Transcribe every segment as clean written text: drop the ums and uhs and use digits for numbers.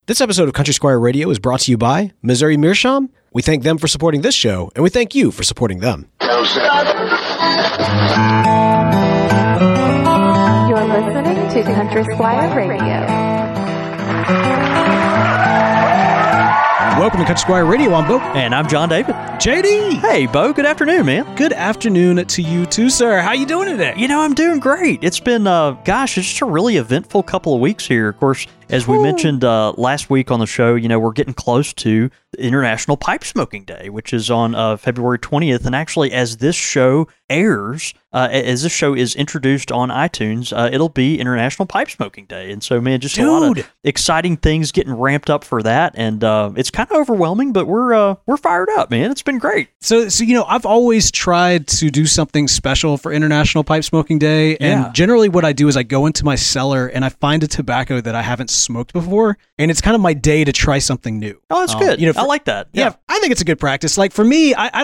This episode of Country Squire Radio is brought to you by Missouri Meerschaum. We thank them for supporting this show, and we thank you for supporting them. You're listening to Country Squire Radio. Welcome to Country Squire Radio. I'm Bo. And I'm John David. JD. Hey, Bo. Good afternoon, man. Good afternoon to you too, sir. How you doing today? You know, I'm doing great. It's been, it's just a really eventful couple of weeks here. Of course, as we mentioned last week on the show, you know, we're getting close to International Pipe Smoking Day, which is on February 20th. And actually, as this show airs, as this show is introduced on iTunes, it'll be International Pipe Smoking Day. And so, man, just a lot of exciting things getting ramped up for that. And it's kind of overwhelming, but we're fired up, man. It's been great. So you know, I've always tried to do something special for International Pipe Smoking Day. And generally what I do is I go into my cellar and I find a tobacco that I haven't smoked before. And it's kind of my day to try something new. Oh, that's good. You know, I like that. Yeah, I think it's a good practice. Like for me, I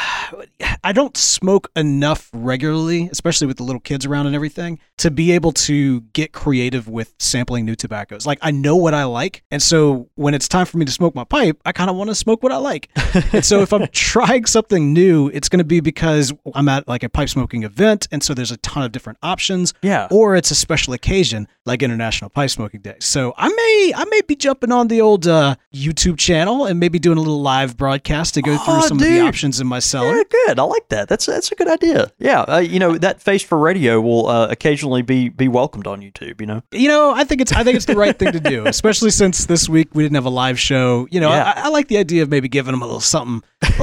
don't smoke enough regularly, especially with the little kids around and everything, to be able to get creative with sampling new tobaccos. Like I know what I like. And so when it's time for me to smoke my pipe, I kind of want to smoke what I like. And so if I'm trying something new, it's going to be because I'm at like a pipe smoking event. And so there's a ton of different options. Yeah. Or it's a special occasion like International Pipe Smoking Day. So I may be jumping on the old YouTube channel and maybe doing a little live broadcast to go through some of the options in my cellar. Yeah, good. I like that. That's a good idea. Yeah. You know, that face for radio will occasionally be welcomed on YouTube, you know? You know, I think it's the right thing to do, especially since this week we didn't have a live show. You know, I like the idea of maybe giving them a little something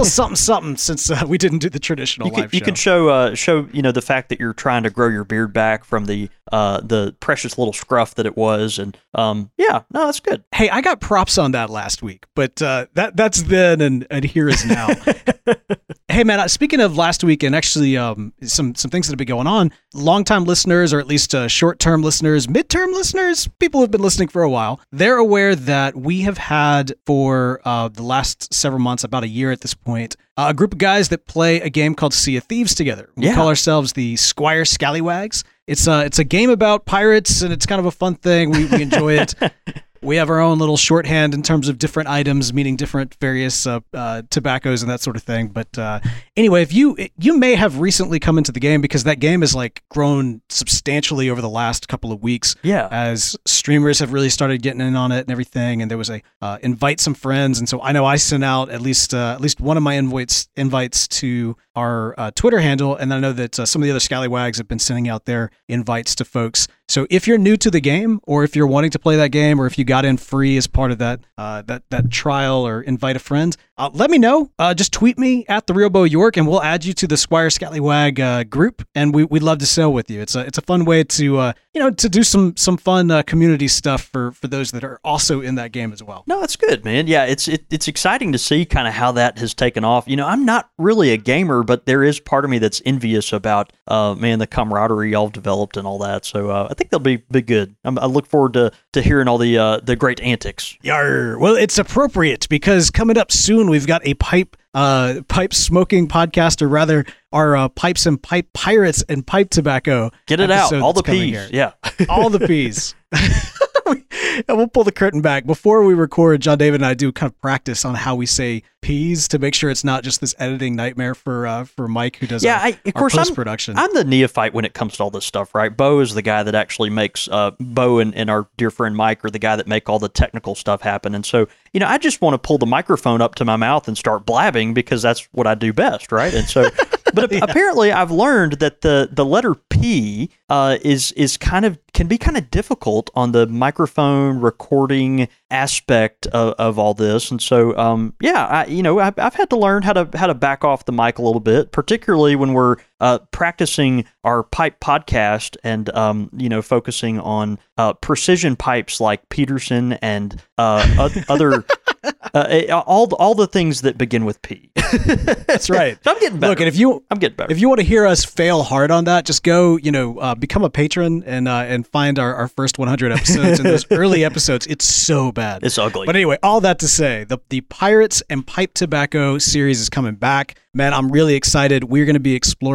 since we didn't do the traditional live show. You can show you know, the fact that you're trying to grow your beard back from the precious little scruff that it was, and that's good. Hey, I got props on that last week, but that's then and here is now. Hey man, speaking of last week and actually some things that have been going on, longtime listeners, or at least short-term listeners, mid-term listeners, people who have been listening for a while, they're aware that we have had for the last several months, about a year at this point, a group of guys that play a game called Sea of Thieves together. We call ourselves the Squire Scallywags. It's a game about pirates, and it's kind of a fun thing. We enjoy it. We have our own little shorthand in terms of different items, meaning different various tobaccos and that sort of thing. But anyway, if you may have recently come into the game because that game has like grown substantially over the last couple of weeks. Yeah, as streamers have really started getting in on it and everything. And there was a invite some friends, and so I know I sent out at least one of my invites to our Twitter handle, and I know that some of the other scallywags have been sending out their invites to folks. So if you're new to the game, or if you're wanting to play that game, or if you got in free as part of that trial, or invite a friend, let me know. Just tweet me at The Real Bo York, and we'll add you to the Squire Scallywag group, and we'd love to sail with you. It's a fun way to to do some fun community stuff for those that are also in that game as well. No, that's good, man. Yeah, it's exciting to see kind of how that has taken off. You know, I'm not really a gamer, but there is part of me that's envious about the camaraderie y'all have developed and all that. So I think they'll be good. I look forward to hearing all the great antics. Yarr. Well, it's appropriate because coming up soon we've got a pipe smoking podcast, or rather our pipes and pipe pirates and pipe tobacco. Get it out, all the P's. Here. Yeah, all the P's. And we'll pull the curtain back. Before we record, John David and I do kind of practice on how we say P's to make sure it's not just this editing nightmare for Mike, who does our post-production. I'm the neophyte when it comes to all this stuff, right? Bo is the guy that actually makes, Bo and our dear friend Mike are the guy that make all the technical stuff happen. And so, you know, I just want to pull the microphone up to my mouth and start blabbing because that's what I do best, right? And so, but apparently I've learned that the letter P is can be kind of difficult on the microphone recording aspect of all this. And so, I've had to learn how to back off the mic a little bit, particularly when we're practicing our pipe podcast and, focusing on precision pipes like Peterson and other all the things that begin with P. That's right. So I'm getting better. Look, and I'm getting better. If you want to hear us fail hard on that, just go, become a patron and find our first 100 episodes. And those early episodes, it's so bad. It's ugly. But anyway, all that to say, the Pirates and Pipe Tobacco series is coming back. Man, I'm really excited. We're going to be exploring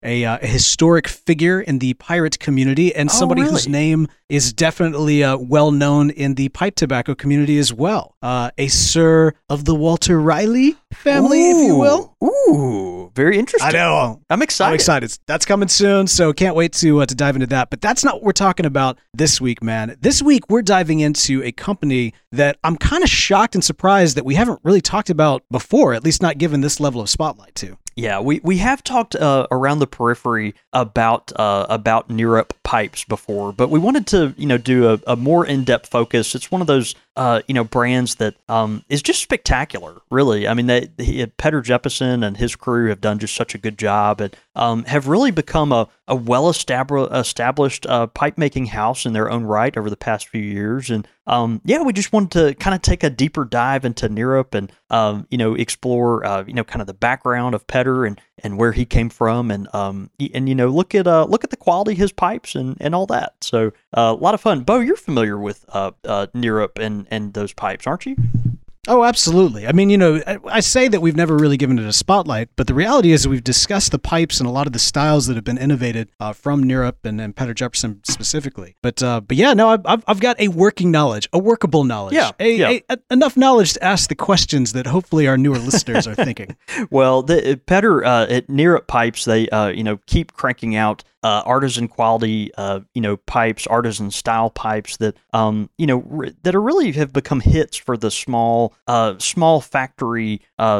a historic figure in the pirate community and somebody whose name is definitely well known in the pipe tobacco community as well. A Sir of the Walter Riley family, if you will. Ooh, very interesting. I know. I'm excited. I'm excited. That's coming soon, so can't wait to dive into that. But that's not what we're talking about this week, man. This week, we're diving into a company that I'm kind of shocked and surprised that we haven't really talked about before, at least not given this level of spotlight to. Yeah, we have talked around the periphery about Nerup pipes before, but we wanted to do a more in-depth focus. It's one of those brands that is just spectacular, really. I mean, Petter Jeppesen and his crew have done just such a good job and have really become a well-established pipe making house in their own right over the past few years. And we just wanted to kind of take a deeper dive into Nerup and explore kind of the background of Petter and where he came from and look at the quality of his pipes and all that. So a lot of fun. Bo, you're familiar with Nerup and those pipes, aren't you? Oh, absolutely. I mean, I say that we've never really given it a spotlight, but the reality is we've discussed the pipes and a lot of the styles that have been innovated from Nerup and Petter Jeppesen specifically. But yeah, no, I've got a working knowledge, a workable knowledge, enough knowledge to ask the questions that hopefully our newer listeners are thinking. Well, Petter at Nerup pipes, they keep cranking out artisan quality, pipes, artisan style pipes that, that are really have become hits for the small factory,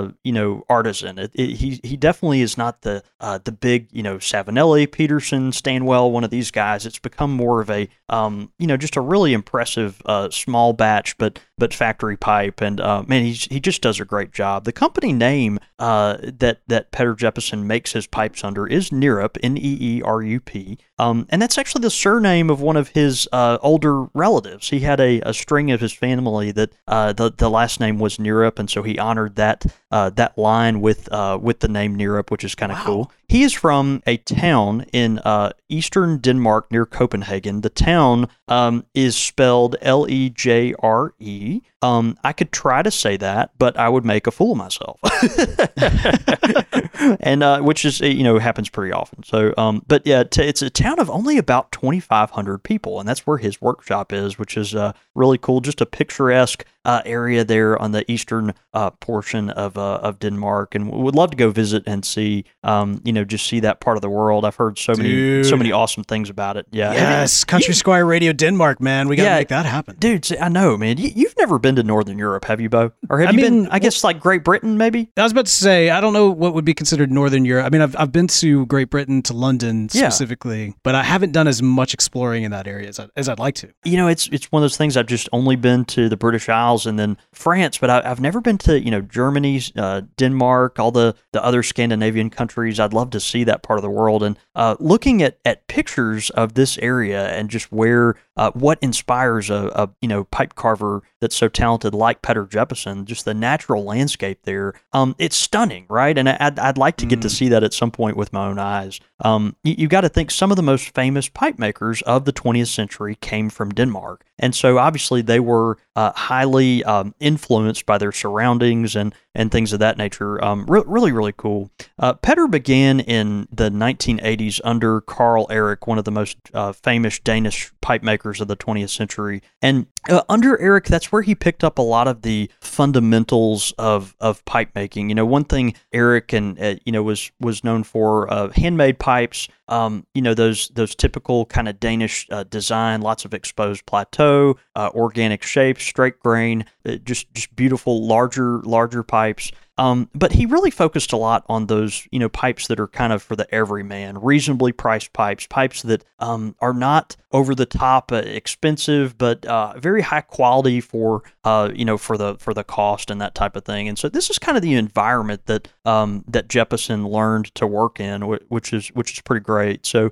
artisan. He definitely is not the big, Savinelli, Peterson, Stanwell, one of these guys. It's become more of a, just a really impressive small batch, but factory pipe. And man, he just does a great job. The company name that Petter Jeppesen makes his pipes under is Nerup, Neerup. And that's actually the surname of one of his older relatives. He had a string of his family that the last name was Nerup, and so he honored that line with the name Nerup, which is kind of cool. He is from a town in eastern Denmark near Copenhagen. The town is spelled Lejre. I could try to say that, but I would make a fool of myself. And which is happens pretty often. So, but yeah, it's a town of only about 2,500 people, and that's where his workshop is, which is really cool. Just a picturesque area there on the eastern portion of Denmark, and would love to go visit and see, just see that part of the world. I've heard so many awesome things about it. Yeah, yes, Country Squire Radio Denmark, man, we gotta make that happen, dude. I know, man. You've never been to Northern Europe, have you, Bo? Or have you been? I guess like Great Britain, maybe. I was about to say I don't know what would be considered Northern Europe. I mean, I've been to Great Britain, to London specifically, but I haven't done as much exploring in that area as I'd like to. It's one of those things. I've just only been to the British Isles and then France, but I've never been to Germany, Denmark, all the other Scandinavian countries. I'd love to see that part of the world. And looking at pictures of this area and just where what inspires a pipe carver that's so talented like Petter Jeppesen, just the natural landscape there, it's stunning, right? And I'd like to get to see that at some point with my own eyes. You got to think some of the most famous pipe makers of the 20th century came from Denmark. And so obviously they were highly influenced by their surroundings and things of that nature. Really, really cool. Petter began in the 1980s under Carl Erik, one of the most famous Danish pipe makers of the 20th century. And under Erik, that's where he picked up a lot of the fundamentals of pipe making. One thing Erik was known for handmade pipes. Those typical kind of Danish design, lots of exposed plateau, organic shapes, straight grain, just beautiful, larger pipes. But he really focused a lot on those, pipes that are kind of for the everyman, reasonably priced pipes that are not over the top expensive, but very high quality for the cost and that type of thing. And so this is kind of the environment that Jeppesen learned to work in, which is pretty great. So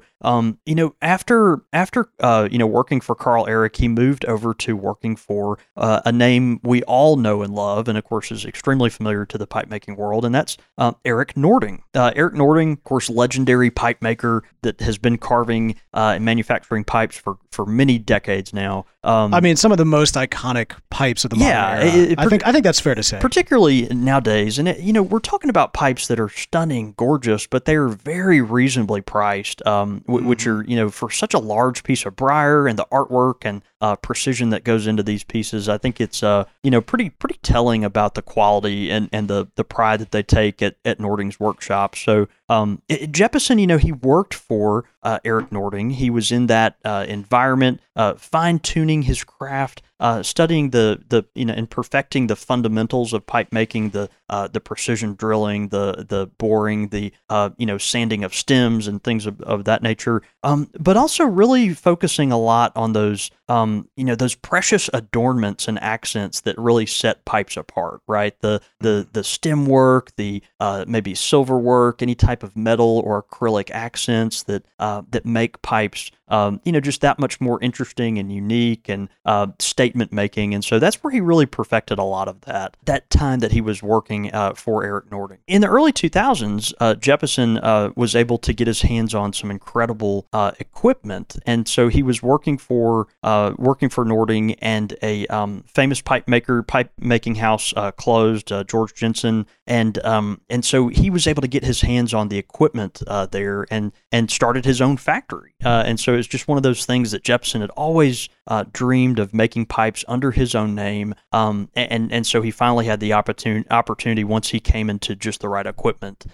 after working for Carl Erik, he moved over to working for a name we all know and love, and of course is extremely familiar to the pipe making world, and that's Erik Nording. Erik Nording, of course, legendary pipe maker that has been carving and manufacturing pipes for many decades now. I mean, some of the most iconic pipes of the modern era. I think that's fair to say. Particularly nowadays. And, we're talking about pipes that are stunning, gorgeous, but they're very reasonably priced, which are, for such a large piece of briar and the artwork and precision that goes into these pieces. I think it's, pretty telling about the quality and the pride that they take at Nording's workshop. So Jeppesen, he worked for Erik Nording. He was in that environment, fine-tuning his craft, studying the and perfecting the fundamentals of pipe making, the precision drilling, the boring, the sanding of stems and things of that nature. But also really focusing a lot on those those precious adornments and accents that really set pipes apart, right? The stem work, the maybe silver work, any type of metal or acrylic accents that make pipes just that much more interesting and unique and statement making. And so that's where he really perfected a lot of that time that he was working for Erik Nording. In the early 2000s, Jeppesen was able to get his hands on some incredible equipment. And so he was working for Nording, and a famous pipe making house closed, George Jensen. And so he was able to get his hands on the equipment there and started his own factory. And so it's just one of those things that Jeppesen had always dreamed of, making pipes under his own name. And so he finally had the opportunity once he came into just the right equipment.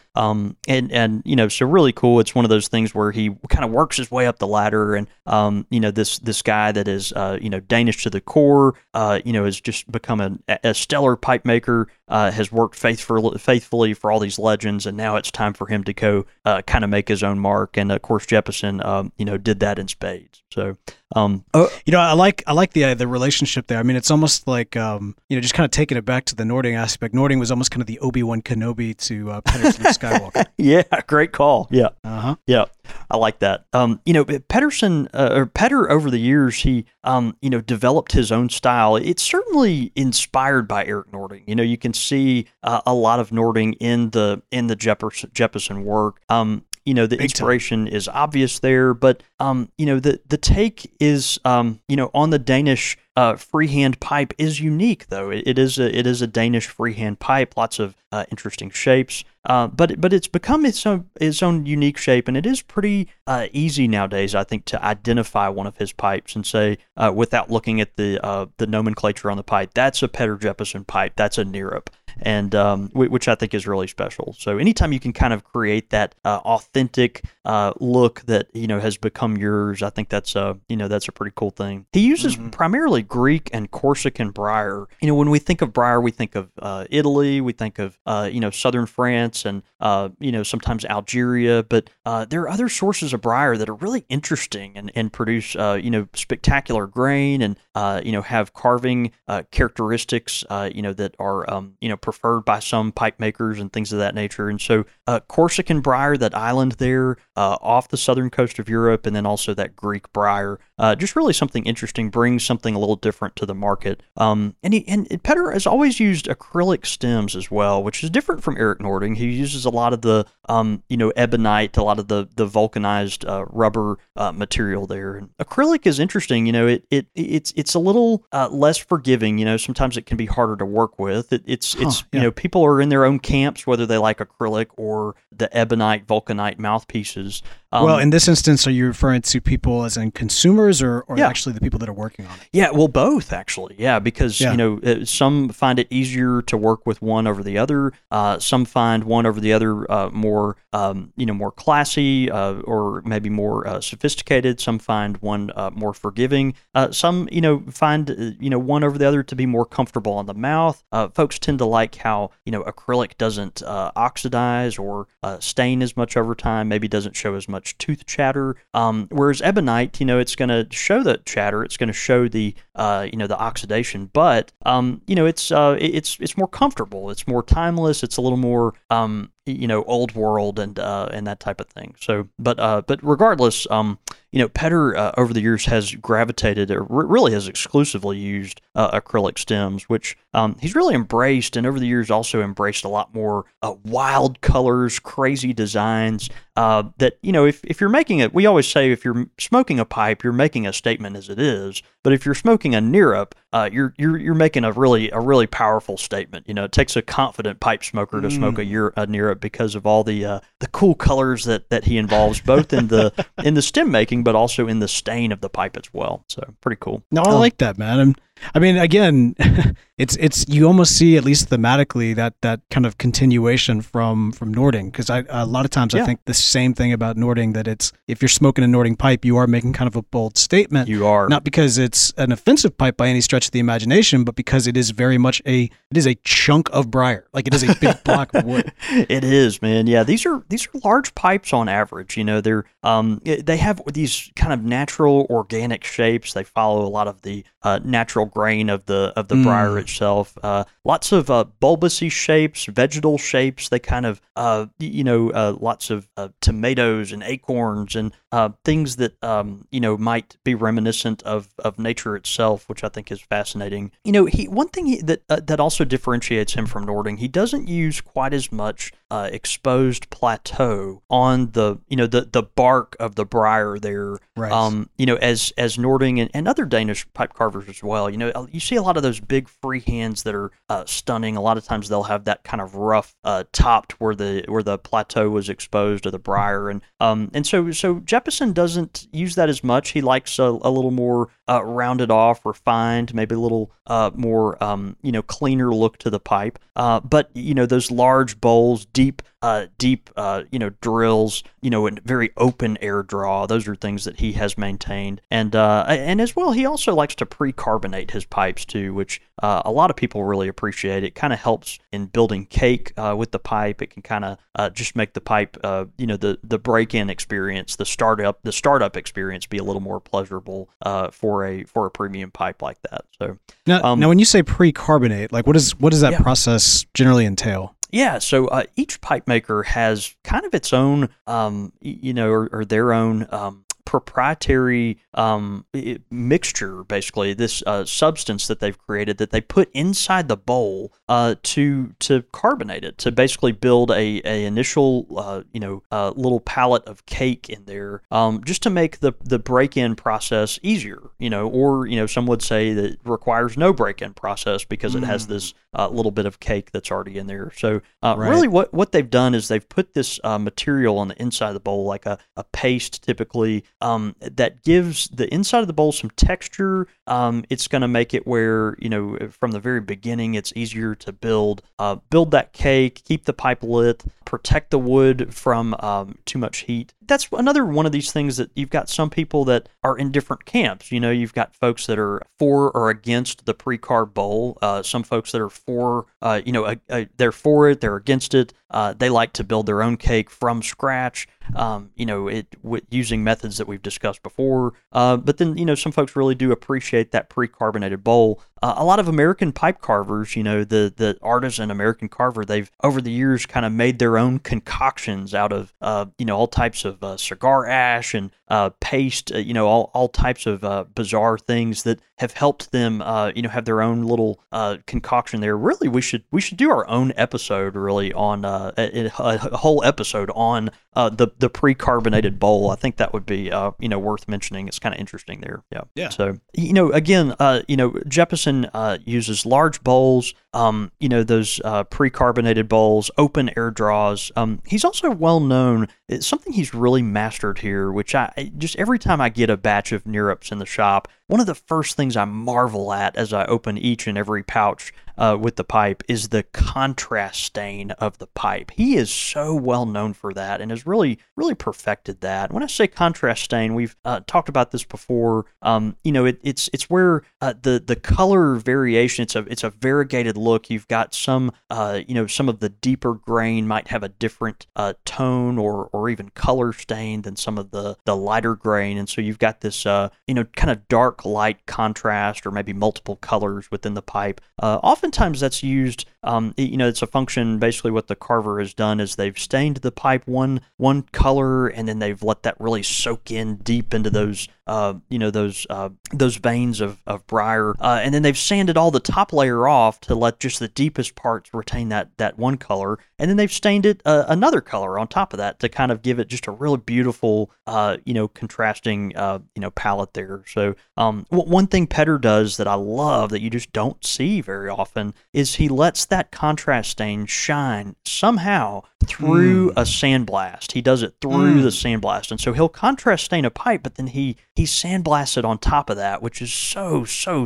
So really cool. It's one of those things where he kind of works his way up the ladder, and this guy that is Danish to the core, has just become a stellar pipe maker, has worked faithfully for all these legends, and now it's time for him to go kind of make his own mark. And of course, Jeppesen, did that in spades. So, I like the relationship there. I mean, it's almost like just kind of taking it back to the Nording aspect. Nording was almost kind of the Obi-Wan Kenobi to Pedersen and Skywalker. Yeah, great call. Yeah, yeah, I like that. Pedersen or Petter, over the years, he developed his own style. It's certainly inspired by Erik Nording. You can see a lot of Nording in the Jeppesen work. The inspiration is obvious there, but the take is on the Danish freehand pipe is unique, though. It is a Danish freehand pipe, lots of interesting shapes, but it's become its own unique shape, and it is pretty easy nowadays, I think, to identify one of his pipes and say, without looking at the nomenclature on the pipe, that's a Petter Jeppesen pipe, that's a Nerup. And which I think is really special. So anytime you can kind of create that authentic look that has become yours, I think that's a pretty cool thing. He uses primarily Greek and Corsican briar. When we think of briar, we think of Italy, we think of southern France, and sometimes Algeria. But there are other sources of briar that are really interesting and produce spectacular grain and have carving characteristics that are preferred by some pipe makers and things of that nature. And so Corsican briar, that island there off the southern coast of Europe, and then also that Greek briar, just really something interesting, brings something a little different to the market. And Petter has always used acrylic stems as well, which is different from Erik Nording. He uses a lot of the ebonite, a lot of the vulcanized rubber material there. And acrylic is interesting. It's a little less forgiving. Sometimes it can be harder to work with. People are in their own camps, whether they like acrylic or the ebonite, vulcanite mouthpieces. Well, in this instance, are you referring to people as in consumers or actually the people that are working on it? Yeah, well, both actually. Yeah, because some find it easier to work with one over the other. Some find one over the other more classy or maybe more sophisticated. Some find one more forgiving. Some find one over the other to be more comfortable on the mouth. Folks tend to like how acrylic doesn't oxidize or stain as much over time. Maybe doesn't show as much tooth chatter. Whereas ebonite, it's going to show the chatter. It's going to show the the oxidation, but it's more comfortable. It's more timeless. It's a little more old world and that type of thing. So, but regardless, Petter over the years has gravitated, or really has exclusively used acrylic stems, which he's really embraced, and over the years also embraced a lot more wild colors, crazy designs. That if you're making it, we always say if you're smoking a pipe, you're making a statement as it is. But if you're smoking a Nerup, you're making a really powerful statement. It takes a confident pipe smoker to smoke a Nerup because of all the cool colors that he involves, both in the stem making, but also in the stain of the pipe as well. So pretty cool. No, I like that, man. I mean, again, it's you almost see, at least thematically, that kind of continuation from Nording, because a lot of times I think the same thing about Nording, that it's, if you're smoking a Nording pipe, you are making kind of a bold statement. You are. Not because it's an offensive pipe by any stretch of the imagination, but because it is very much a chunk of briar. Like, it is a big block of wood. It is, man. Yeah, these are large pipes on average. They have these kind of natural organic shapes. They follow a lot of the natural grain of the briar itself. Lots of bulbousy shapes, vegetal shapes. They kind of lots of tomatoes and acorns and things that might be reminiscent of nature itself, which I think is fascinating. One thing that also differentiates him from Nording, he doesn't use quite as much exposed plateau on the bark of the briar there. Right. As Nording and other Danish pipe carvers as well. You see a lot of those big free hands that are stunning. A lot of times they'll have that kind of rough topped where the plateau was exposed to the briar, and so Jeppesen doesn't use that as much. He likes a little more rounded off, refined, maybe a little more cleaner look to the pipe. But those large bowls, deep drills, and very open air draw. Those are things that he has maintained, and as well, he also likes to pre-carbonate his pipes too, which a lot of people really appreciate. It kind of helps in building cake with the pipe. It can kind of just make the pipe, the break-in experience, the startup experience, be a little more pleasurable for a premium pipe like that. So now when you say pre-carbonate, like what does that process generally entail? Yeah, so each pipe maker has kind of its own, or their own proprietary mixture, basically, this substance that they've created that they put inside the bowl to carbonate it, to basically build a initial little pallet of cake in there, just to make the break-in process easier, or some would say that it requires no break-in process because it has this little bit of cake that's already in there. So really what they've done is they've put this material on the inside of the bowl, like a paste typically, that gives the inside of the bowl some texture. It's going to make it where, from the very beginning, it's easier to build that cake, keep the pipe lit, protect the wood from too much heat. That's another one of these things that you've got some people that are in different camps. You've got folks that are for or against the pre-carb bowl. Some folks that are for, they're for it, they're against it. They like to build their own cake from scratch, using methods that we've discussed before. But then, some folks really do appreciate that pre-carbonated bowl. A lot of American pipe carvers, the artisan American carver, they've over the years kind of made their own concoctions out of, all types of cigar ash and paste, all types of bizarre things that have helped them, have their own little concoction there. Really, we should do our own episode, really, on a whole episode on the pre-carbonated bowl. I think that would be, worth mentioning. It's kind of interesting there. Yeah. So, again, Jeppesen uses large bowls, those pre-carbonated bowls, open air draws. He's also well known. It's something he's really mastered here, which I just every time I get a batch of Nerups in the shop, one of the first things I marvel at as I open each and every pouch with the pipe is the contrast stain of the pipe. He is so well known for that and has really, really perfected that. When I say contrast stain, we've talked about this before. It's where the color variation. It's a variegated look. You've got some, some of the deeper grain might have a different tone or even color stain than some of the lighter grain. And so you've got this, kind of dark light contrast or maybe multiple colors within the pipe. Oftentimes that's used, it's a function. Basically what the carver has done is they've stained the pipe one color, and then they've let that really soak in deep into those veins of briar, and then they've sanded all the top layer off to let just the deepest parts retain that one color, and then they've stained it another color on top of that to kind of give it just a really beautiful, contrasting, palette there. So one thing Petter does that I love that you just don't see very often is he lets that contrast stain shine somehow through a sandblast. He does it through the sandblast, and so he'll contrast stain a pipe, but then he sandblasts it on top of that, which is so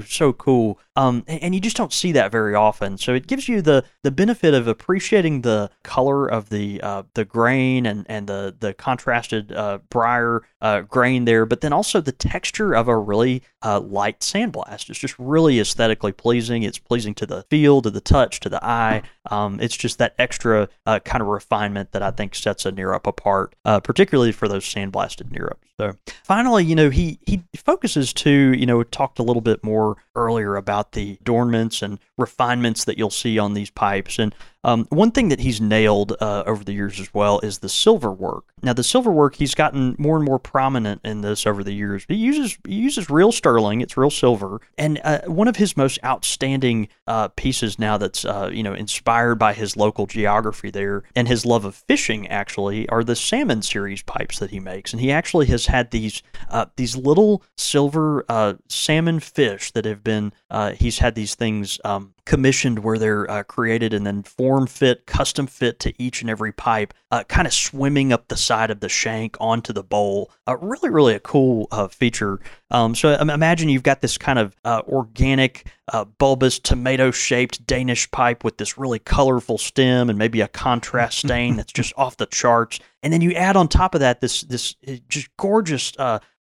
cool. And you just don't see that very often. So it gives you the benefit of appreciating the color of the grain and the contrasted briar grain there, but then also the texture of a really light sandblast. It's just really aesthetically pleasing. It's pleasing to the feel, to the touch, to the eye. It's just that extra kind of refinement that I think sets a Nerup apart, particularly for those sandblasted Nerups. So finally, he focuses to, we talked a little bit more earlier about the adornments and refinements that you'll see on these pipes. And one thing that he's nailed over the years as well is the silver work. Now, the silver work, he's gotten more and more prominent in this over the years. He uses real sterling. It's real silver. And one of his most outstanding pieces now that's, inspired by his local geography there and his love of fishing, actually, are the salmon series pipes that he makes. And he actually has had these little silver salmon fish that have been, he's had these things commissioned where they're created and then custom fit to each and every pipe, kind of swimming up the side of the shank onto the bowl. Really, really a cool feature. So imagine you've got this kind of organic, bulbous, tomato-shaped Danish pipe with this really colorful stem and maybe a contrast stain that's just off the charts. And then you add on top of that this just gorgeous,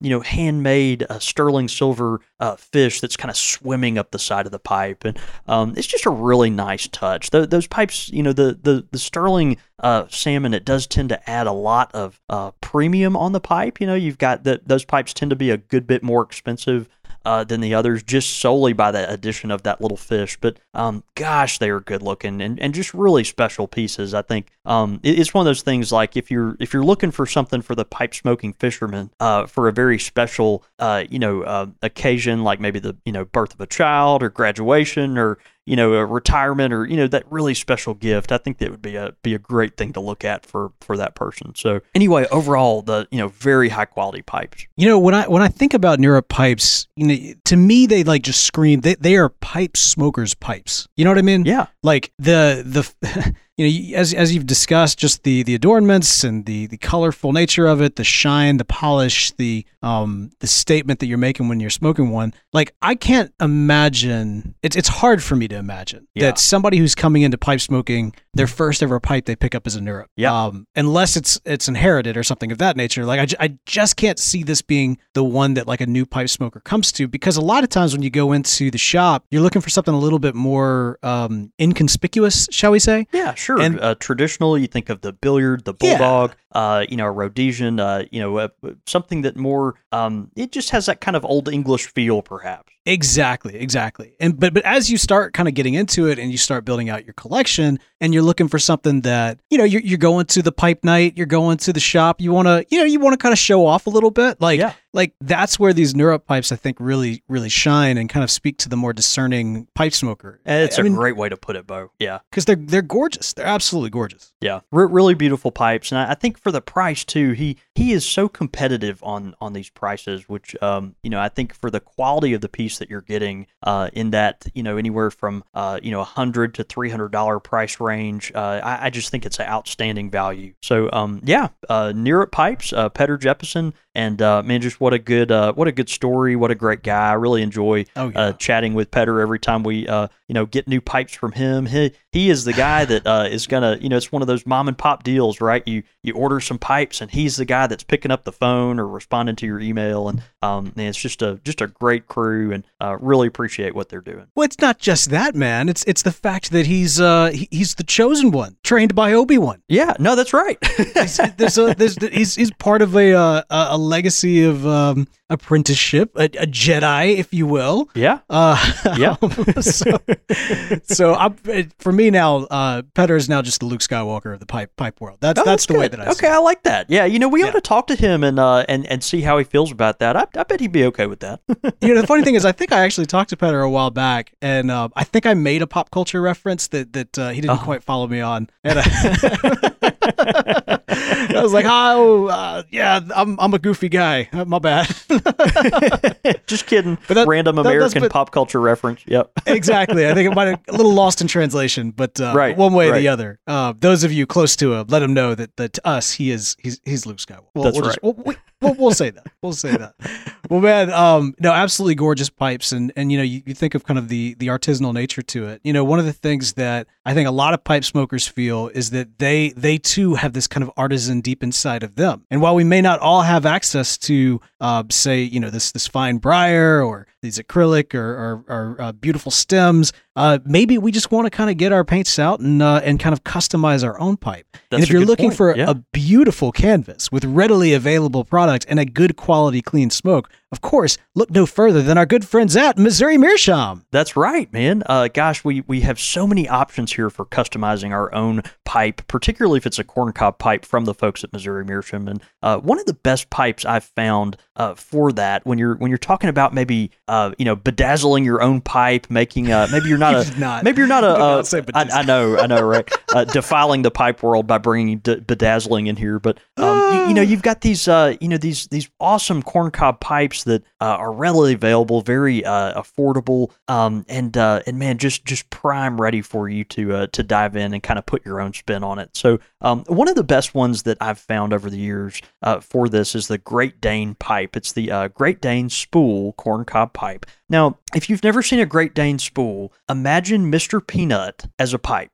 handmade sterling silver fish that's kind of swimming up the side of the pipe, and it's just a really nice touch. Those pipes, the sterling salmon, it does tend to add a lot of premium on the pipe. You've got those pipes tend to be a good bit more expensive than the others, just solely by the addition of that little fish. But gosh, they are good looking and just really special pieces. I think it's one of those things, like if you're looking for something for the pipe smoking fisherman for a very special occasion, like maybe the birth of a child or graduation or a retirement or that really special gift, I think that would be a great thing to look at for that person. So anyway, overall, the very high quality pipes. When I think about Nerup pipes, to me they like just scream they are pipe smokers pipes. You know what I mean? Yeah. Like the as you've discussed, just the adornments and the colorful nature of it, the shine, the polish, the statement that you're making when you're smoking one. Like, I can't imagine. It's hard for me to imagine that somebody who's coming into pipe smoking, their first ever pipe they pick up is a Nerup. Yeah. Unless it's inherited or something of that nature. Like, I just can't see this being the one that like a new pipe smoker comes to, because a lot of times when you go into the shop, you're looking for something a little bit more inconspicuous, shall we say? Yeah, sure. And traditional, you think of the billiard, the bulldog, a Rhodesian, something that more, it just has that kind of old English feel, perhaps. Exactly. And but as you start kind of getting into it and you start building out your collection and you're looking for something that, you're going to the pipe night, you're going to the shop, you want to kind of show off a little bit. Like that's where these Nerup pipes, I think, really, really shine and kind of speak to the more discerning pipe smoker. And it's a great way to put it, Bo. Yeah. Because they're gorgeous. They're absolutely gorgeous. Yeah. Really beautiful pipes. And I think for the price too, he is so competitive on these prices, which, I think for the quality of the piece that you're getting in that, anywhere from, $100 to $300 price range, I just think it's an outstanding value. So, Nerup pipes, Petter Jeppesen, and man, just what a good story, what a great guy. I really enjoy chatting with Petter every time we get new pipes from him. He is the guy that is gonna, it's one of those mom and pop deals, right? You order some pipes and he's the guy that's picking up the phone or responding to your email, and it's just a great crew. and really appreciate what they're doing. Well, it's not just that, man. It's the fact that he's the chosen one, trained by Obi-Wan. Yeah, no, that's right. He's part of a legacy of apprenticeship, a Jedi, if you will. Yeah. Yeah. So for me now, Petter is now just the Luke Skywalker of the pipe world. That's the way that I see it. Okay, I like that. Yeah, we ought to talk to him and see how he feels about that. I bet he'd be okay with that. The funny thing is, I think I actually talked to Petter a while back, and I think I made a pop culture reference that he didn't quite follow me on. And I was like, yeah, I'm a goofy guy. My bad. Just kidding. Random American pop culture reference. Yep. Exactly. I think it might have a little lost in translation, but one way or the other. Those of you close to him, let him know that to us, he's Luke Skywalker. That's right. We'll say that. We'll say that. Well, man, no, absolutely gorgeous pipes, and you think of kind of the artisanal nature to it. One of the things that I think a lot of pipe smokers feel is that they too have this kind of artisan deep inside of them. And while we may not all have access to, say, this fine briar or these acrylic or beautiful stems, maybe we just want to kind of get our paints out and kind of customize our own pipe. And if you're looking for a beautiful canvas with readily available product and a good quality clean smoke, of course, look no further than our good friends at Missouri Meerschaum. That's right, man. Gosh, we have so many options here for customizing our own pipe, particularly if it's a corncob pipe from the folks at Missouri Meerschaum. And one of the best pipes I've found for that, when you're talking about maybe bedazzling your own pipe, making maybe you're not I know, right? Defiling the pipe world by bringing bedazzling in here, but you've got these these awesome corncob pipes that are readily available, very affordable, and man, just prime ready for you to dive in and kind of put your own spin on it. So one of the best ones that I've found over the years for this is the Great Dane pipe. It's the Great Dane spool corncob pipe. Now, if you've never seen a Great Dane spool, imagine Mr. Peanut as a pipe.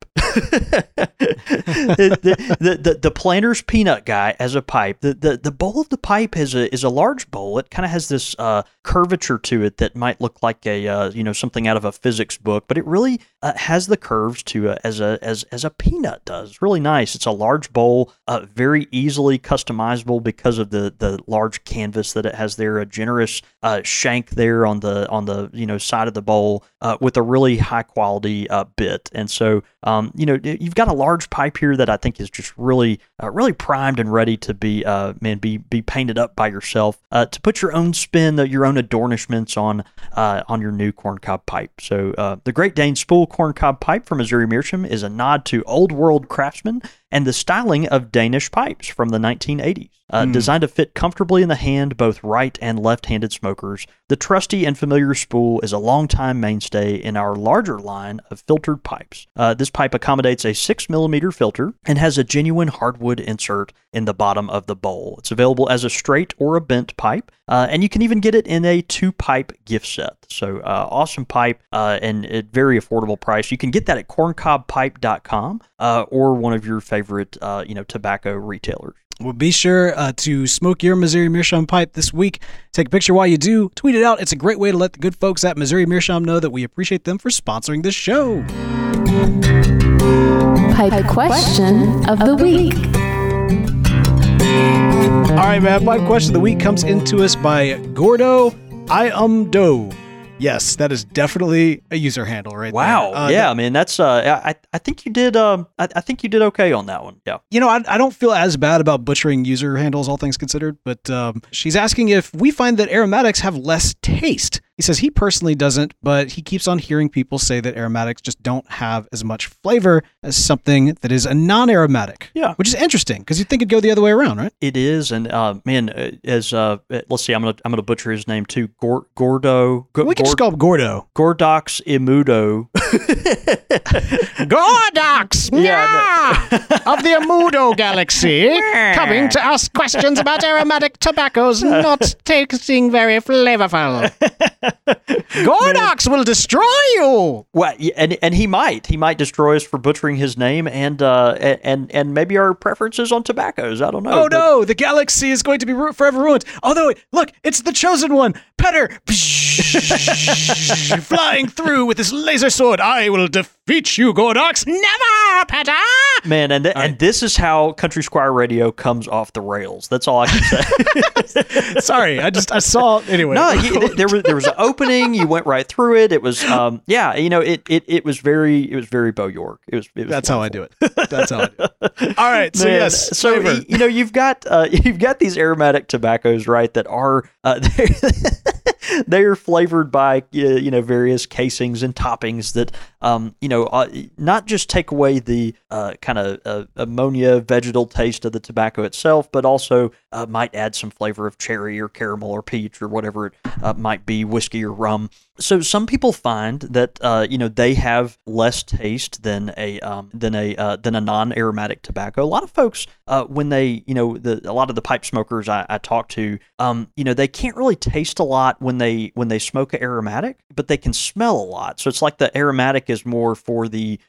the Planters Peanut guy as a pipe. The bowl of the pipe is a large bowl. It kind of has this curvature to it that might look like a something out of a physics book, but it really has the curves to as a peanut does. It's really nice. It's a large bowl, very easily customizable because of the large canvas that it has there. A generous shank there on the side of the bowl with a really high quality bit, and so you've got a large pipe here that I think is just really primed and ready to be painted up by yourself to put your own spin, your own adornishments on your new corncob pipe. So the Great Dane spool corncob pipe from Missouri Meerschaum is a nod to old world craftsmen and the styling of Danish pipes from the 1980s. Designed to fit comfortably in the hand, both right and left-handed smokers, the trusty and familiar spool is a long-time mainstay in our larger line of filtered pipes. This pipe accommodates a 6mm filter and has a genuine hardwood insert in the bottom of the bowl. It's available as a straight or a bent pipe, and you can even get it in a 2-pipe gift set. So awesome pipe and at very affordable price. You can get that at corncobpipe.com or one of your favorite tobacco retailers. Well, be sure to smoke your Missouri Meerschaum pipe this week. Take a picture while you do. Tweet it out. It's a great way to let the good folks at Missouri Meerschaum know that we appreciate them for sponsoring this show. Pipe question of the week. All right, man. Pipe question of the week comes into us by Gordo Do. Yes, that is definitely a user handle right wow. there. Yeah, man, that's I think you did I think you did okay on that one. Yeah. I don't feel as bad about butchering user handles, all things considered, but she's asking if we find that aromatics have less taste. He says he personally doesn't, but he keeps on hearing people say that aromatics just don't have as much flavor as something that is a non-aromatic. Yeah. Which is interesting because you'd think it'd go the other way around, right? It is, and let's see, I'm gonna butcher his name too. Gordo. We can just call him Gordo. Gordox Imudo. Gordox, of the Amudo Galaxy, coming to ask questions about aromatic tobaccos not tasting very flavorful. Gordox will destroy you. Well, and he might destroy us for butchering his name and maybe our preferences on tobaccos. I don't know. Oh no, the galaxy is going to be forever ruined. Although, look, it's the chosen one, Petter, flying through with his laser sword. I will defeat you, Gordox. Never, Petter. Man, and this is how Country Squire Radio comes off the rails. That's all I can say. Sorry, I saw anyway. No, there was an opening. You went right through it. It was it was very Bo York. It was That's wonderful. how I do it. That's how I do it. All right, so Man, yes, so flavor. you've got these aromatic tobaccos, right? That are they are flavored by various casings and toppings that not just take away the kind of ammonia vegetal taste of the tobacco itself, but also might add some flavor of cherry or caramel or peach or whatever it might be, whiskey or rum. So some people find that they have less taste than a non-aromatic tobacco. A lot of folks when they a lot of the pipe smokers I talk to they can't really taste a lot when they smoke an aromatic, but they can smell a lot. So it's like the aromatic is more for the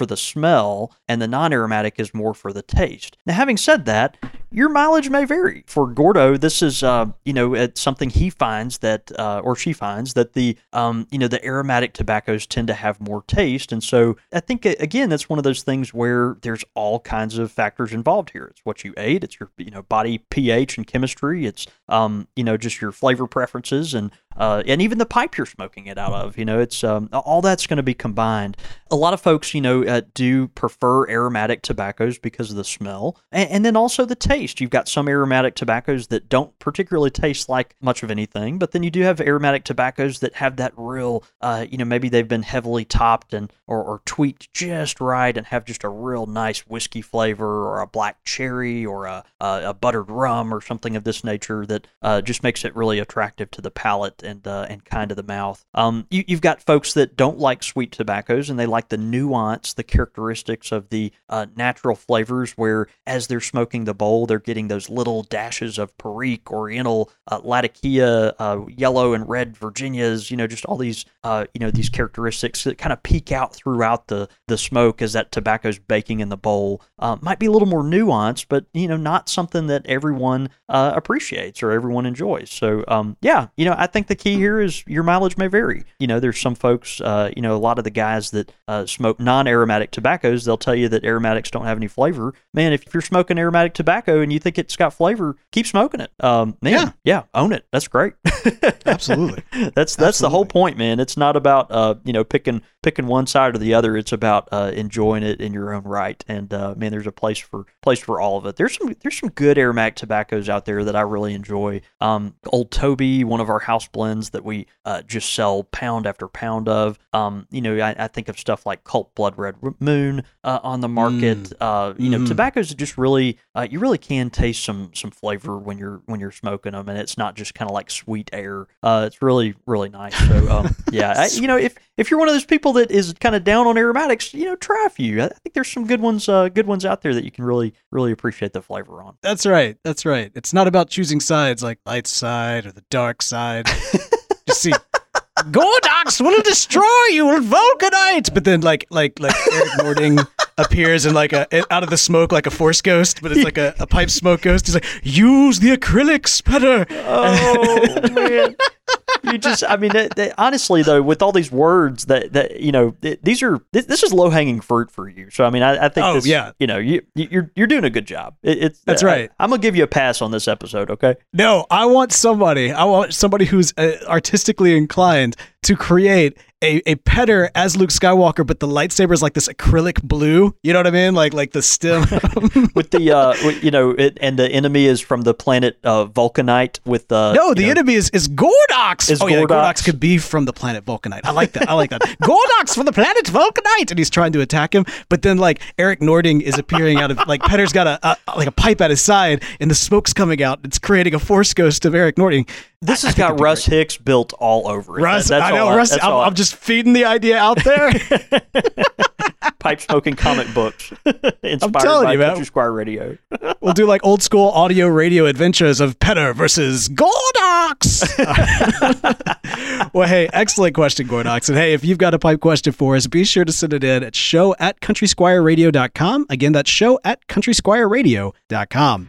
smell and the non-aromatic is more for the taste. Now, having said that, your mileage may vary. For Gordo, this is it's something he finds that or she finds that the aromatic tobaccos tend to have more taste, and so I think again that's one of those things where there's all kinds of factors involved here. It's what you ate, it's your body pH and chemistry, it's just your flavor preferences and even the pipe you're smoking it out of. It's all that's going to be combined. A lot of folks do prefer aromatic tobaccos because of the smell and then also the taste. You've got some aromatic tobaccos that don't particularly taste like much of anything, but then you do have aromatic tobaccos that have that real maybe they've been heavily topped and or tweaked just right and have just a real nice whiskey flavor or a black cherry or a buttered rum or something of this nature that just makes it really attractive to the palate and kind of the mouth. You've got folks that don't like sweet tobaccos and they like the nuance, the characteristics of the natural flavors where as they're smoking the bowl, they're getting those little dashes of Perique, Oriental, Latakia, yellow and red Virginias, just all these, these characteristics that kind of peek out throughout the smoke as that tobacco's baking in the bowl. Might be a little more nuanced, but, not something that everyone appreciates or everyone enjoys. So, I think the key here is your mileage may vary. There's some folks, a lot of the guys that smoke non-aromatic tobaccos, they'll tell you that aromatics don't have any flavor. Man, if you're smoking aromatic tobacco and you think it's got flavor, keep smoking it. Own it. That's great. Absolutely. That's the whole point, man. It's not about picking one side or the other. It's about enjoying it in your own right. And man, there's a place for all of it. There's some good aromatic tobaccos out there that I really enjoy. Old Toby, one of our house blends that we just sell pound after pound of. I think of stuff like Cult Blood Red Moon on the market. Tobaccos that just really you really can taste some flavor when you're smoking them, and it's not just kind of like sweet air. It's really, really nice. So if you're one of those people that is kind of down on aromatics, try a few. I think there's some good ones out there that you can really, really appreciate the flavor on. That's right. It's not about choosing sides like light side or the dark side. Just see, Gordox will destroy you, will vulcanite. But then like Eric Nording appears in out of the smoke like a force ghost, but it's like a pipe smoke ghost. He's like, use the acrylics, Petter. Oh man. You just, honestly though, with all these words that this is low hanging fruit for you. So I think you're doing a good job. That's right. I'm gonna give you a pass on this episode. Okay. No, I want somebody who's artistically inclined to create a Petter as Luke Skywalker, but the lightsaber is like this acrylic blue. You know what I mean? Like the stem with the and the enemy is from the planet Vulcanite. With the enemy is Gordox. Gordox. Gordox could be from the planet Vulcanite. I like that. Gordox from the planet Vulcanite, and he's trying to attack him. But then Eric Nording is appearing out of Petter's got a pipe at his side, and the smoke's coming out. It's creating a force ghost of Eric Nording. This has got Russ Hicks built all over it. Russ, I know. Russ, I'm just feeding the idea out there. pipe smoking comic books inspired telling by you, man. Country Squire Radio. We'll do like old school audio radio adventures of Petter versus Gordox. Well, hey, excellent question, Gordox. And hey, if you've got a pipe question for us, be sure to send it in at show@countrysquireradio.com. Again, that's show@countrysquireradio.com.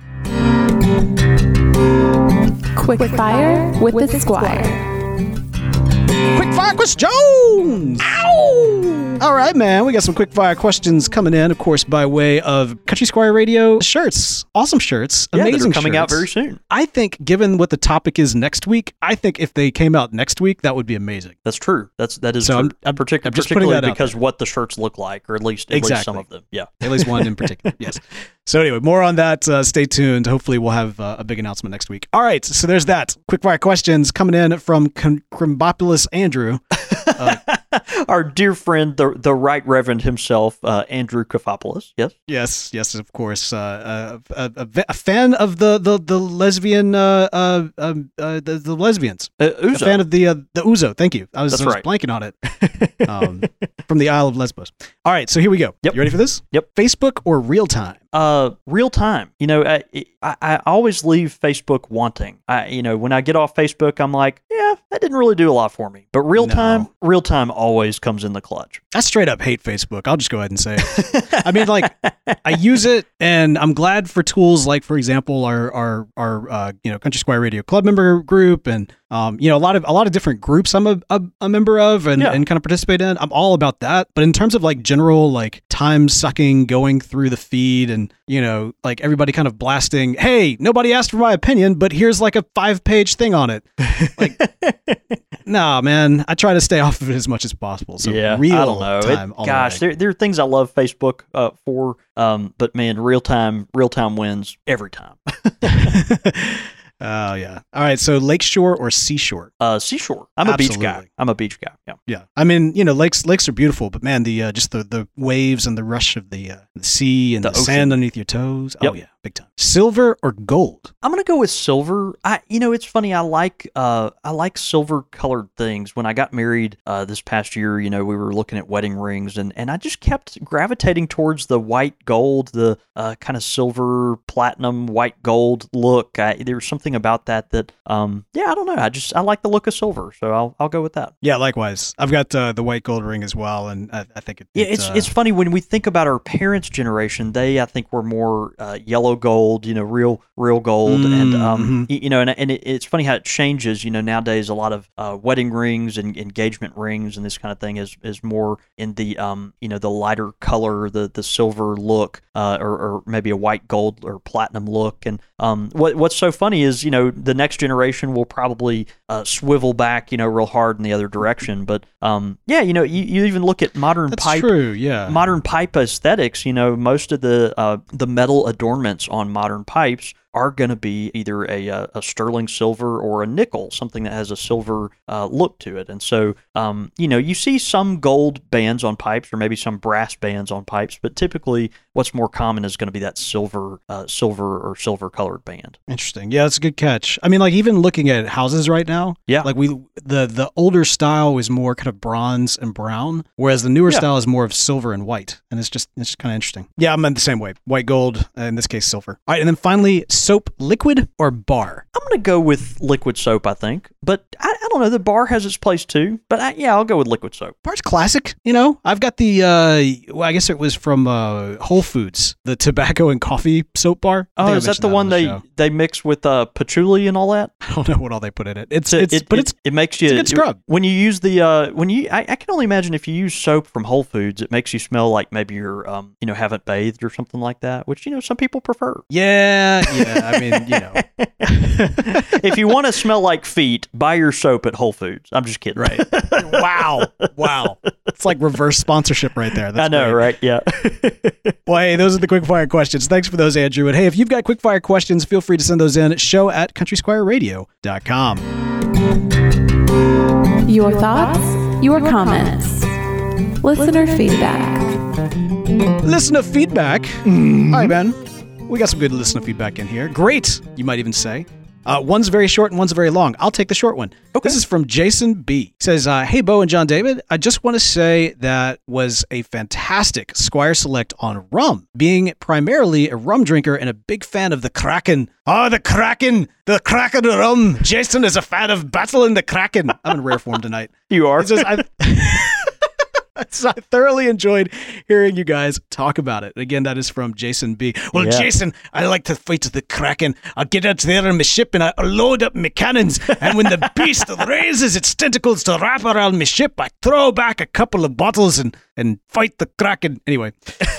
Quick Fire with the Squire. Quick fire questions! Ow! All right, man. We got some quick fire questions coming in, of course, by way of Country Squire Radio shirts. Awesome shirts. Amazing they're coming out shirts. very soon. I think, given what the topic is next week, I think if they came out next week, that would be amazing. That's true. That is So true. I'm just putting particularly that out because there. what the shirts look like, or at least some of them. Yeah. At least one in particular. Yes. So anyway, more on that. Stay tuned. Hopefully we'll have a big announcement next week. All right. So there's that. Quickfire questions coming in from Crimbopoulos Andrew. Our dear friend, the Right Reverend himself, Andrew Kafopoulos. Yes? Yes, of course. A fan of the lesbian, the lesbians. Uzo. A fan of the Uzo. Thank you. I was right. blanking on it. From the Isle of Lesbos. All right, so here we go. Yep. You ready for this? Yep. Facebook or real time? Real time. I always leave Facebook wanting. When I get off Facebook, I'm like, yeah, that didn't really do a lot for me. But real time always comes in the clutch. I straight up hate Facebook. I'll just go ahead and say it. I mean, like, I use it, and I'm glad for tools like, for example, our Country Squire Radio Club member group, and a lot of different groups I'm a member of and kind of participate in. I'm all about that. But in terms of like general like time sucking, going through the feed, and like everybody kind of blasting, hey, nobody asked for my opinion, but here's like a 5-page thing on it. Like, nah, man, I try to stay off of it as much as possible. So real I don't know. time. There are things I love Facebook for, but man, real time wins every time. Oh, yeah. All right. So lakeshore or seashore? Seashore. I'm a beach guy. Yeah. Yeah. I mean, lakes are beautiful, but man, the just the waves and the rush of the sea and the sand underneath your toes. Yep. Oh, yeah. Big time. Silver or gold? I'm gonna go with silver. It's funny. I like silver colored things. When I got married this past year, we were looking at wedding rings, and I just kept gravitating towards the white gold, the kind of silver platinum white gold look. There was something about that I don't know. I like the look of silver, so I'll go with that. Yeah, likewise. I've got the white gold ring as well, and I think it's funny when we think about our parents' generation. They, I think, were more yellow gold, real gold, and it's funny how it changes. Nowadays a lot of wedding rings and engagement rings and this kind of thing is more in the the lighter color, the silver look, or maybe a white gold or platinum look. And what's so funny is the next generation will probably swivel back real hard in the other direction. But you even look at modern pipe. True, yeah. Modern pipe aesthetics. Most of the metal adornments on modern pipes are going to be either a sterling silver or a nickel, something that has a silver look to it. And so, you see some gold bands on pipes or maybe some brass bands on pipes, but typically what's more common is going to be that silver colored band. Interesting. Yeah, that's a good catch. I mean, like even looking at houses right now, like the older style is more kind of bronze and brown, whereas the newer style is more of silver and white. And it's just kind of interesting. Yeah, I'm in the same way. White gold, in this case, silver. All right, and then finally, soap, liquid or bar? I'm going to go with liquid soap, I think. But I don't know. The bar has its place too. But I'll go with liquid soap. Bar's classic. I've got the, I guess it was from Whole Foods, the tobacco and coffee soap bar. Oh, is that the one they mix with patchouli and all that? I don't know what all they put in it. It makes you, it's a good scrub. When you use I can only imagine if you use soap from Whole Foods, it makes you smell like maybe you're, haven't bathed or something like that, which, some people prefer. Yeah. I mean, if you want to smell like feet, buy your soap at Whole Foods. I'm just kidding. Right. Wow. It's like reverse sponsorship right there. That's I know, great. right? Yeah. Well, hey, those are the quickfire questions. Thanks for those, Andrew. And hey, if you've got quickfire questions, feel free to send those in at show@countrysquireradio.com. Your thoughts, your comments, listener feedback. Listener feedback. All right, Ben. We got some good listener feedback in here. Great, you might even say. One's very short and one's very long. I'll take the short one. Okay. This is from Jason B. He says, hey, Bo and John David, I just want to say that was a fantastic Squire Select on rum. Being primarily a rum drinker and a big fan of the Kraken. Oh, the Kraken rum. Jason is a fan of Battle in the Kraken. I'm in rare form tonight. You are? He says, So I thoroughly enjoyed hearing you guys talk about it. Again, that is from Jason B. Well, Yeah. Jason, I like to fight the Kraken. I'll get out there in my ship and I'll load up my cannons. And when the beast raises its tentacles to wrap around my ship, I throw back a couple of bottles and fight the Kraken. Anyway.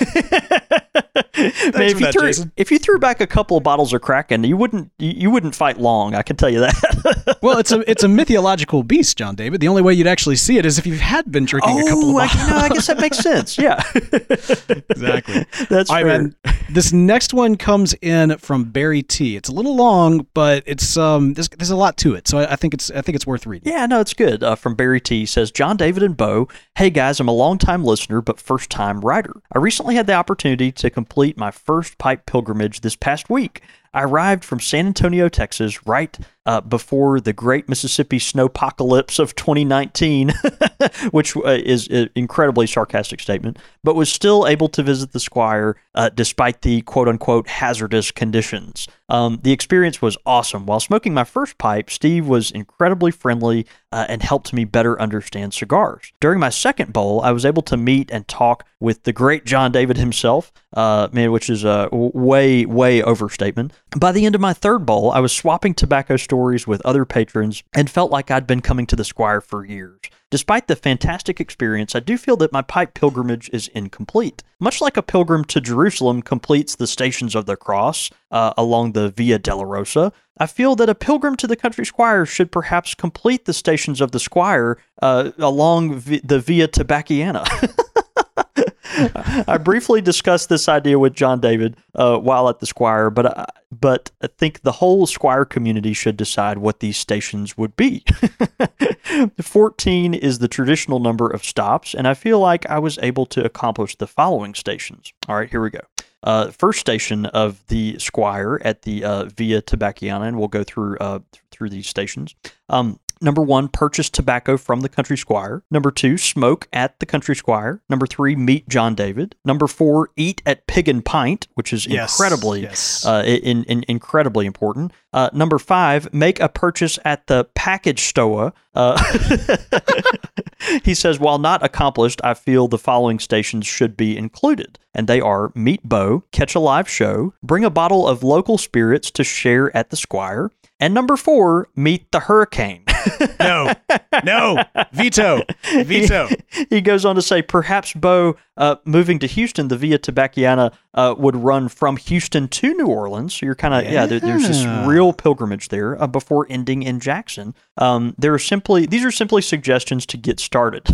Man, if you threw back a couple of bottles of Kraken, you wouldn't fight long. I can tell you that. Well, it's a mythological beast, John David. The only way you'd actually see it is if you had been drinking a couple of bottles. I guess that makes sense. Yeah, exactly. That's all right, fair. man. This next one comes in from Barry T. It's a little long, but it's there's a lot to it, so I think it's worth reading. Yeah, no, it's good. From Barry T says, John, David, and Bo, hey guys, I'm a long-time listener but first-time writer. I recently had the opportunity to complete my first pipe pilgrimage this past week. I arrived from San Antonio, Texas, right before the great Mississippi snowpocalypse of 2019, which is an incredibly sarcastic statement, but was still able to visit the Squire despite the quote-unquote hazardous conditions. The experience was awesome. While smoking my first pipe, Steve was incredibly friendly and helped me better understand cigars. During my second bowl, I was able to meet and talk with the great John David himself, which is a way overstatement. By the end of my third bowl, I was swapping tobacco stories with other patrons and felt like I'd been coming to the Squire for years. Despite the fantastic experience, I do feel that my pipe pilgrimage is incomplete. Much like a pilgrim to Jerusalem completes the Stations of the Cross along the Via Dolorosa, I feel that a pilgrim to the Country Squire should perhaps complete the Stations of the Squire along the Via Tabacchiana. I briefly discussed this idea with John David while at the Squire, but I think the whole Squire community should decide what these stations would be. 14 is the traditional number of stops, and I feel like I was able to accomplish the following stations. All right, here we go. First station of the Squire at the Via Tabacchiana, and we'll go through these stations. Number 1, purchase tobacco from the Country Squire. Number 2, smoke at the Country Squire. Number 3, meet John David. Number 4, eat at Pig and Pint, which is incredibly important. Number 5, make a purchase at the package store. He says, while not accomplished, I feel the following stations should be included. And they are meet Bo, catch a live show, bring a bottle of local spirits to share at the Squire, and number 4, meet the Hurricane. No, veto. He goes on to say, perhaps Bo, moving to Houston, the Via Tabacchiana would run from Houston to New Orleans. So you're kind of, there's this real pilgrimage there before ending in Jackson. These are simply suggestions to get started.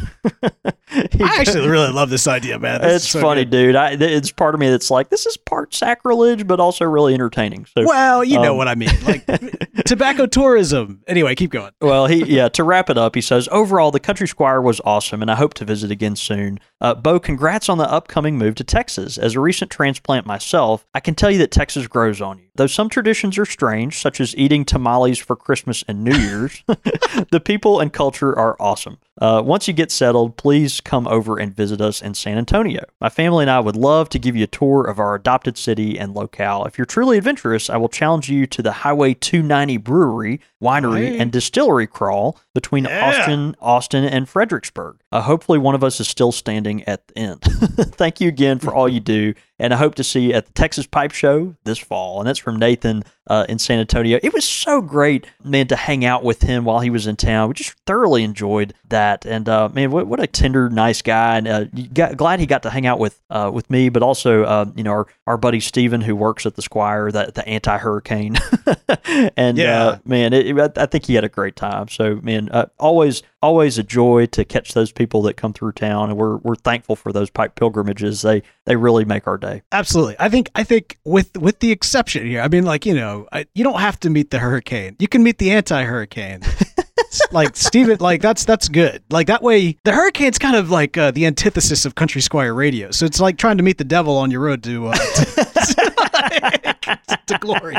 I actually really love this idea, man. It's so funny, dude. It's part of me that's like, this is part sacrilege, but also really entertaining. So, well, you know what I mean. Like tobacco tourism. Anyway, keep going. Well, to wrap it up, he says, overall, the Country Squire was awesome, and I hope to visit again soon. Bo, congrats on the upcoming move to Texas. As a recent transplant myself, I can tell you that Texas grows on you. Though some traditions are strange, such as eating tamales for Christmas and New Year's, the people and culture are awesome. Once you get settled, please come over and visit us in San Antonio. My family and I would love to give you a tour of our adopted city and locale. If you're truly adventurous, I will challenge you to the Highway 290 brewery, winery, and distillery crawl between Austin, and Fredericksburg. Hopefully one of us is still standing at the end. Thank you again for all you do, and I hope to see you at the Texas Pipe Show this fall. And that's from Nathan in San Antonio. It was so great, man, to hang out with him while he was in town. We just thoroughly enjoyed that. And man, what a tender, nice guy. And glad he got to hang out with me, but also our buddy Steven, who works at the Squire, the anti-hurricane. And man, I think he had a great time. So man, always a joy to catch those people that come through town, and we're thankful for those pipe pilgrimages. They really make our day. Absolutely. I think with the exception here, I mean, like, you don't have to meet the hurricane. You can meet the anti-hurricane. Like Steven, like that's good. Like that way, the hurricane's kind of like the antithesis of Country Squire Radio. So it's like trying to meet the devil on your road to to glory.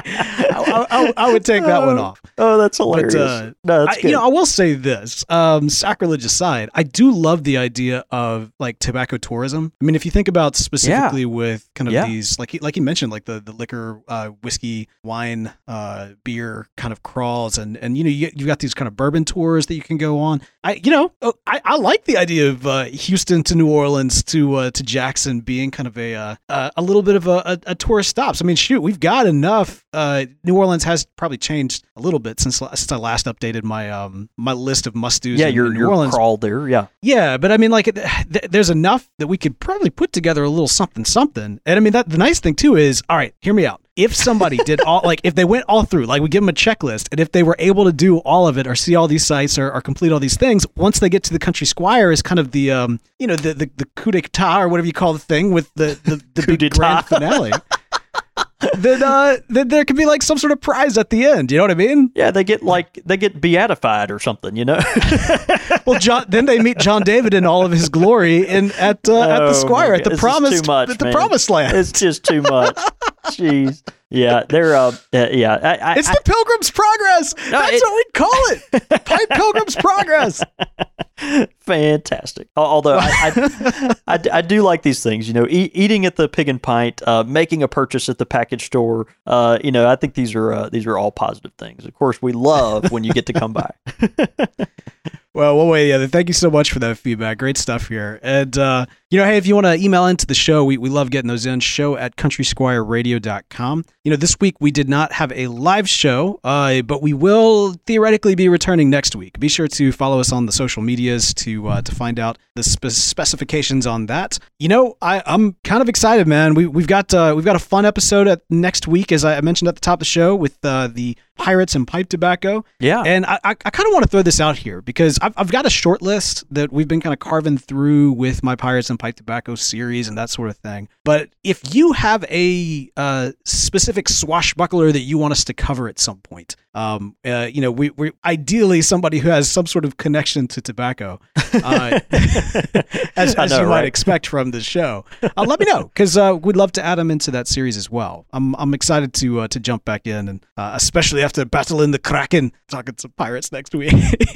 I would take that one off. Oh, that's hilarious. But, no, that's good. I will say this, sacrilege aside, I do love the idea of like tobacco tourism. I mean, if you think about specifically with kind of these, like you mentioned, like the liquor, whiskey, wine, beer kind of crawls, and you've got these kind of bourbon tours that you can go on. I like the idea of Houston to New Orleans to Jackson being kind of a little bit of a tourist stops. I mean, shoot, we've got enough. New Orleans has probably changed a little bit since I last updated my my list of must-dos. Yeah, in your New Orleans. crawl there. Yeah. Yeah, but I mean, like, there's enough that we could probably put together a little something. And I mean, the nice thing too is, all right, hear me out. If somebody did all, like, if they went all through, like, we give them a checklist, and if they were able to do all of it or see all these sites or complete all these things, once they get to the Country Squire is kind of the the coup d'etat or whatever you call the thing with the big grand finale. Then there could be like some sort of prize at the end. You know what I mean? Yeah, they get beatified or something. You know. Well, then they meet John David in all of his glory at the Squire at the promised land. It's just too much. Jeez. Yeah, they're it's the Pilgrim's Progress. That's what we call it. Pipe Pilgrim's Progress. Fantastic. Although I do like these things. You know, eating at the Pig and Pint, making a purchase at the package store. I think these are all positive things. Of course, we love when you get to come by. Well, thank you so much for that feedback. Great stuff here. And, hey, if you want to email into the show, we love getting those in, show@countrysquireradio.com. This week we did not have a live show, but we will theoretically be returning next week. Be sure to follow us on the social medias to find out the specifications on that. I'm kind of excited, man. We've got a fun episode next week, as I mentioned at the top of the show, with the Pirates and Pipe Tobacco. Yeah. And I kind of want to throw this out here because I've got a short list that we've been kind of carving through with my Pirates and Pipe Tobacco series and that sort of thing. But if you have a specific swashbuckler that you want us to cover at some point, we ideally somebody who has some sort of connection to tobacco, as you might expect from the show. Let me know, because we'd love to add them into that series as well. I'm excited to jump back in, and especially after battling the Kraken, talking some pirates next week.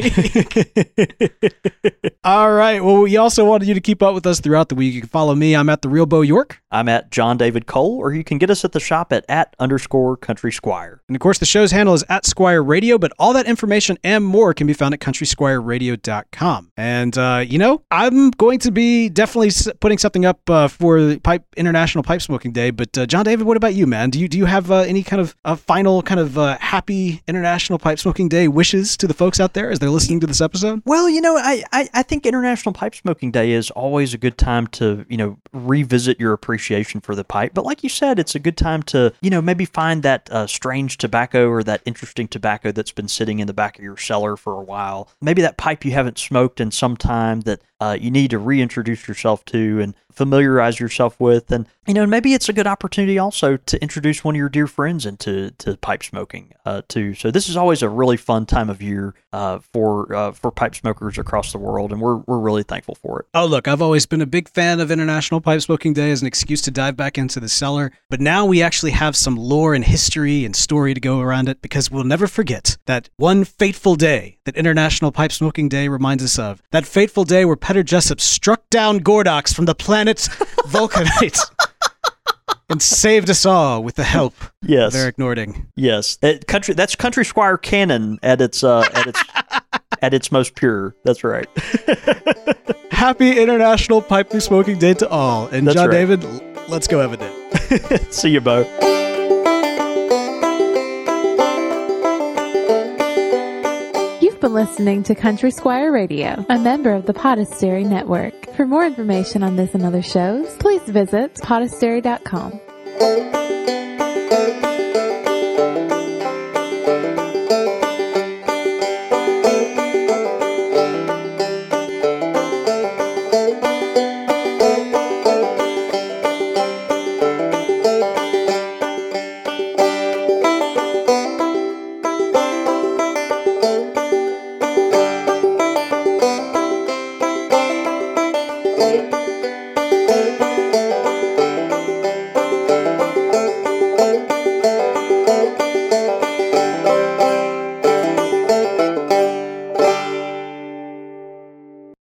All right. Well, we also wanted you to keep up with us throughout the week. You can follow me. I'm at The Real Bo York. I'm at John David Cole, or you can get us at the shop at @_Country Squire. And of course, the show's handle is @Squire Radio, but all that information and more can be found at countrysquireradio.com. And, I'm going to be definitely putting something up for the International Pipe Smoking Day. But John David, what about you, man? Do you have any kind of final kind of happy International Pipe Smoking Day wishes to the folks out there as they're listening to this episode? Well, I think International Pipe Smoking Day is always a good time to, revisit your appreciation for the pipe. But like you said, it's a good time to, maybe find that strange tobacco or that interesting tobacco that's been sitting in the back of your cellar for a while. Maybe that pipe you haven't smoked in some time that you need to reintroduce yourself to and familiarize yourself with. And, maybe it's a good opportunity also to introduce one of your dear friends into pipe smoking too. So this is always a really fun time of year for pipe smokers across the world, and we're really thankful for it. Oh, look, I've always been a big fan of International Pipe Smoking Day as an excuse to dive back into the cellar, but now we actually have some lore and history and story to go around it, because we'll never forget that one fateful day that International Pipe Smoking Day reminds us of. That fateful day where Peter Jessup struck down Gordox from the planet Vulcanite and saved us all with the help of Eric Nording. Yes, that's Country Squire canon at its at its most pure. That's right. Happy International Pipe Smoking Day to all. And that's John right. David, let's go have a day. See you, Bo. You've been listening to Country Squire Radio, a member of the Podastery Network. For more information on this and other shows, please visit podastery.com.